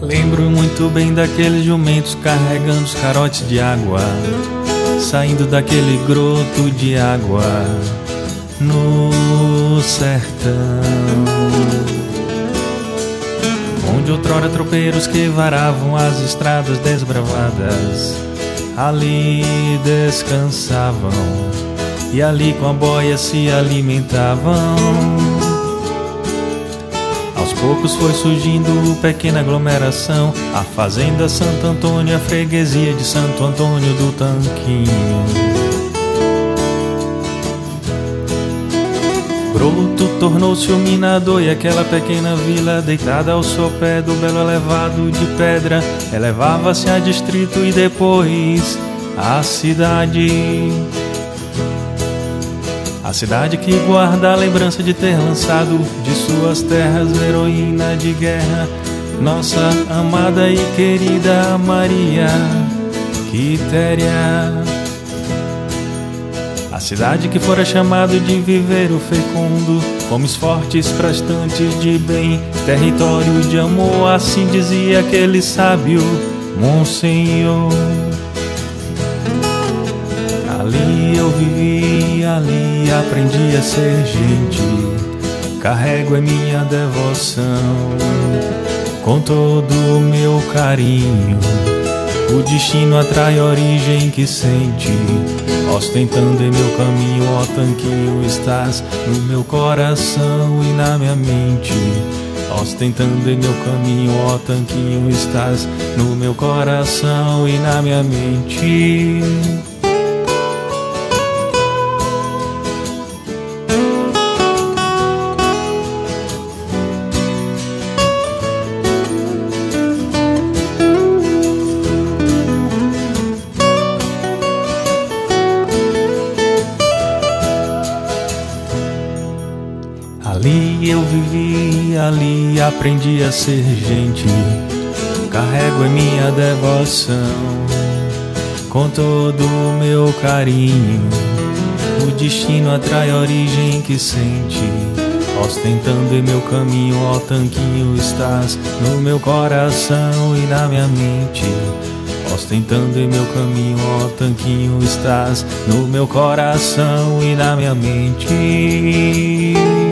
Lembro muito bem daqueles jumentos carregando os carotes de água, saindo daquele groto de água no sertão, onde outrora tropeiros que varavam as estradas desbravadas ali descansavam e ali com a boia se alimentavam. Aos poucos foi surgindo pequena aglomeração, a fazenda Santo Antônio, a freguesia de Santo Antônio do Tanquinho. Broto tornou-se o minador e aquela pequena vila deitada ao sopé do belo elevado de pedra elevava-se a distrito e depois a cidade. A cidade que guarda a lembrança de ter lançado de suas terras heroína de guerra, nossa amada e querida Maria Quitéria. A cidade que fora chamado de viveiro fecundo, comes fortes prastantes de bem, território de amor, assim dizia aquele sábio Monsenhor. Ali eu vivi, ali aprendi a ser gente, carrego em minha devoção, com todo o meu carinho, o destino atrai a origem que sente, ostentando em meu caminho, ó Tanquinho, estás no meu coração e na minha mente. Ostentando em meu caminho, ó Tanquinho, estás no meu coração e na minha mente. Ali eu vivi, ali aprendi a ser gente, carrego em minha devoção, com todo o meu carinho, o destino atrai a origem que sente, ostentando em meu caminho, ó Tanquinho, estás no meu coração e na minha mente. Ostentando em meu caminho, ó Tanquinho, estás no meu coração e na minha mente.